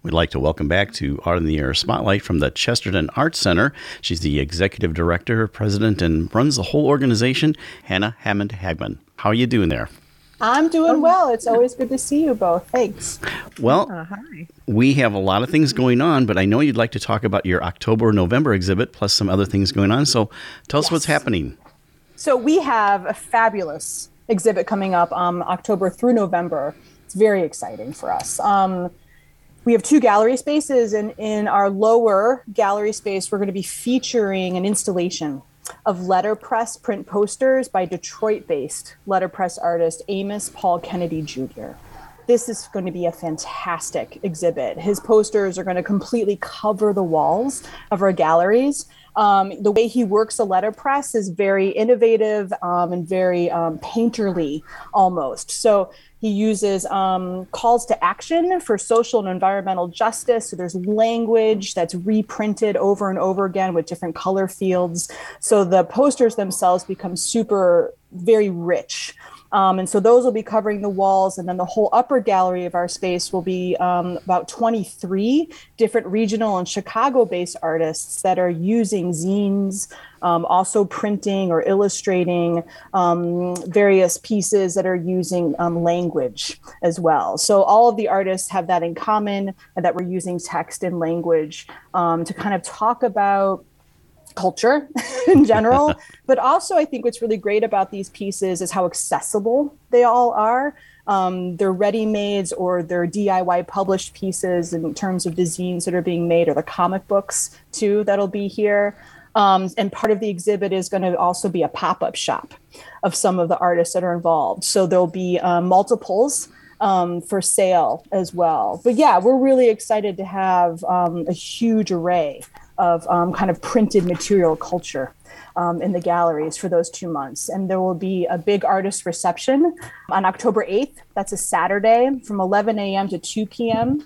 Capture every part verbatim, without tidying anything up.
We'd like to welcome back to Art in the Air Spotlight from the Chesterton Arts Center. She's the executive director, president, and runs the whole organization, Hannah Hammond Hagman. How are you doing there? I'm doing well. It's always good to see you both. Thanks. Well, uh, hi. We have a lot of things going on, but I know you'd like to talk about your October, November exhibit, plus some other things going on. So tell us yes. what's happening. So we have a fabulous exhibit coming up um, October through November. It's very exciting for us. Um, we have two gallery spaces, and in our lower gallery space, we're going to be featuring an installation of letterpress print posters by Detroit-based letterpress artist Amos Paul Kennedy Junior This is going to be a fantastic exhibit. His posters are going to completely cover the walls of our galleries. Um, the way he works a letterpress is very innovative um, and very um, painterly almost. So he uses um, calls to action for social and environmental justice. So there's language that's reprinted over and over again with different color fields. So the posters themselves become super, very rich. Um, and so those will be covering the walls, and then the whole upper gallery of our space will be um, about twenty-three different regional and Chicago-based artists that are using zines, um, also printing or illustrating um, various pieces that are using um, language as well. So all of the artists have that in common, and that we're using text and language um, to kind of talk about culture in general, but also I think what's really great about these pieces is how accessible they all are. Um, they're ready-mades or they're D I Y published pieces in terms of the zines that are being made, or the comic books too that'll be here. Um, and part of the exhibit is going to also be a pop-up shop of some of the artists that are involved. So there'll be uh, multiples Um, for sale as well. But yeah, we're really excited to have um, a huge array of um, kind of printed material culture um, in the galleries for those two months. And there will be a big artist reception on October eighth. That's a Saturday from eleven a.m. to two p.m.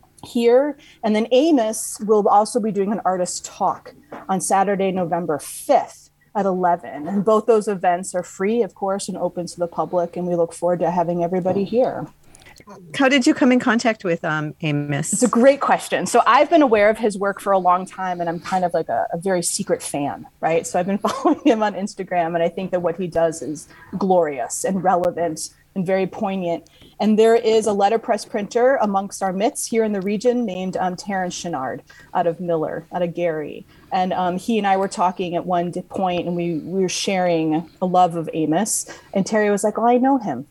here. And then Amos will also be doing an artist talk on Saturday, November fifth. At eleven. And both those events are free, of course, and open to the public. And we look forward to having everybody here. How did you come in contact with um, Amos? It's a great question. So I've been aware of his work for a long time, and I'm kind of like a, a very secret fan, right? So I've been following him on Instagram, and I think that what he does is glorious and relevant and very poignant. And there is a letterpress printer amongst our midst here in the region named um, Terrence Chenard out of Miller, out of Gary. And um, he and I were talking at one point, and we, we were sharing a love of Amos. And Terry was like, oh, I know him.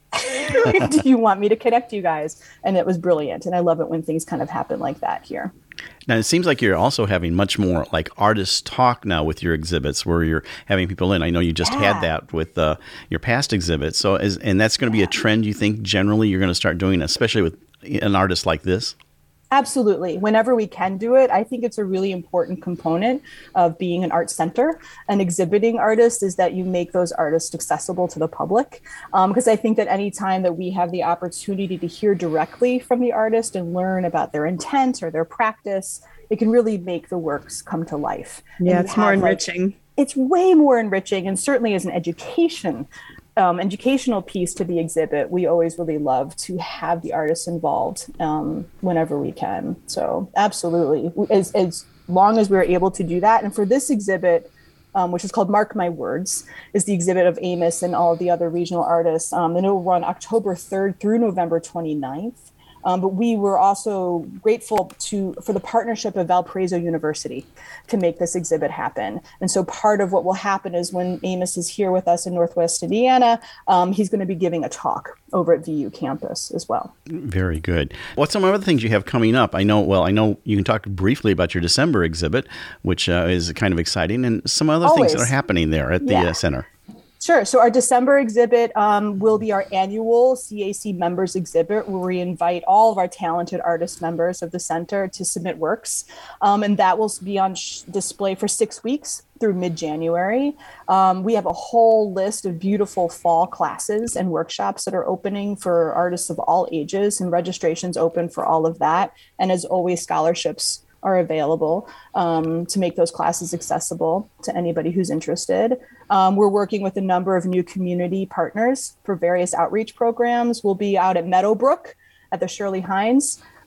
Do you want me to connect you guys? And it was brilliant. And I love it when things kind of happen like that here. Now, it seems like you're also having much more like artist talk now with your exhibits, where you're having people in. I know you just yeah. had that with uh, your past exhibits. So, is, and that's going to be a trend, you think, generally you're going to start doing, especially with an artist like this? Absolutely. Whenever we can do it, I think it's a really important component of being an art center and exhibiting artists is that you make those artists accessible to the public. Because um, I think that any time that we have the opportunity to hear directly from the artist and learn about their intent or their practice, it can really make the works come to life. Yeah, it's more enriching. Like, it's way more enriching, and certainly as an education Um, educational piece to the exhibit, we always really love to have the artists involved um, whenever we can. So absolutely, as, as long as we're able to do that. And for this exhibit, um, which is called Mark My Words, is the exhibit of Amos and all of the other regional artists. Um, and it will run October third through November twenty-ninth. Um, but we were also grateful to for the partnership of Valparaiso University to make this exhibit happen. And so part of what will happen is when Amos is here with us in Northwest Indiana, um, he's going to be giving a talk over at V U campus as well. Very good. What's some other things you have coming up? I know, well, I know you can talk briefly about your December exhibit, which uh, is kind of exciting, and some other Always. things that are happening there at the yeah. uh, center. Sure. So our December exhibit um, will be our annual C A C members exhibit, where we invite all of our talented artist members of the center to submit works. Um, and that will be on sh- display for six weeks through mid-January. Um, we have a whole list of beautiful fall classes and workshops that are opening for artists of all ages, and registrations open for all of that. And as always, scholarships are available um, to make those classes accessible to anybody who's interested. Um, we're working with a number of new community partners for various outreach programs. We'll be out at Meadowbrook at the Shirley Hines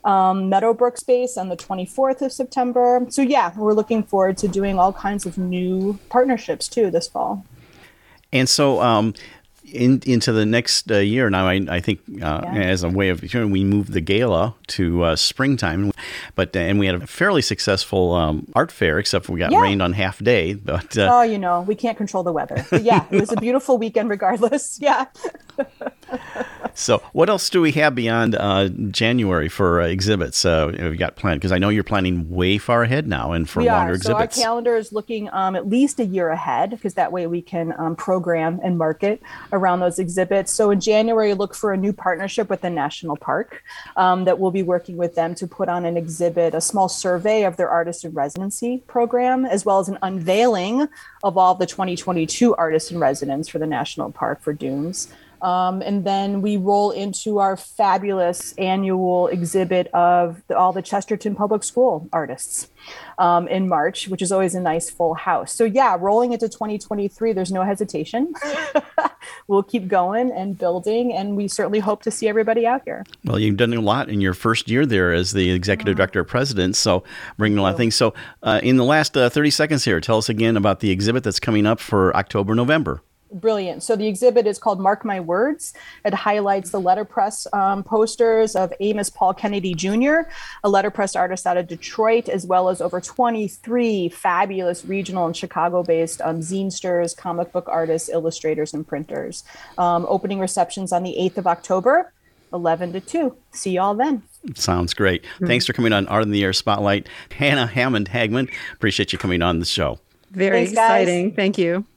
um, Meadowbrook space on the twenty-fourth of September. So yeah, we're looking forward to doing all kinds of new partnerships too this fall. And so um, in, into the next uh, year now, I, I think uh, Yeah. as a way of, you know, we moved the gala to uh, springtime, but uh, and we had a fairly successful um, art fair, except for we got Yeah. rained on half day. But uh, Oh, you know, we can't control the weather. But yeah, it was a beautiful weekend regardless. Yeah. so, what else do we have beyond uh, January for uh, exhibits? Uh, we got planned because I know you're planning way far ahead now, and for We longer are. exhibits. So our calendar is looking um, at least a year ahead, because that way we can um, program and market around those exhibits. So in January, look for a new partnership with the National Park um, that we'll be working with them to put on an exhibit, a small survey of their artist in residency program, as well as an unveiling of all the twenty twenty-two artists in residence for the National Park for Dunes. Um, and then we roll into our fabulous annual exhibit of the, all the Chesterton Public School artists um, in March, which is always a nice full house. So yeah, rolling into twenty twenty-three, there's no hesitation. We'll keep going and building, and we certainly hope to see everybody out here. Well, you've done a lot in your first year there as the executive director of president, so bringing a lot of things. So uh, in the last uh, thirty seconds here, tell us again about the exhibit that's coming up for October, November. Brilliant. So the exhibit is called Mark My Words. It highlights the letterpress um, posters of Amos Paul Kennedy Junior, a letterpress artist out of Detroit, as well as over twenty-three fabulous regional and Chicago-based um, zinesters, comic book artists, illustrators, and printers. Um, opening receptions on the eighth of October, eleven to two. See y'all then. Sounds great. Mm-hmm. Thanks for coming on Art in the Air Spotlight. Hannah Hammond Hagman, appreciate you coming on the show. Very Thanks, guys. exciting. Thank you.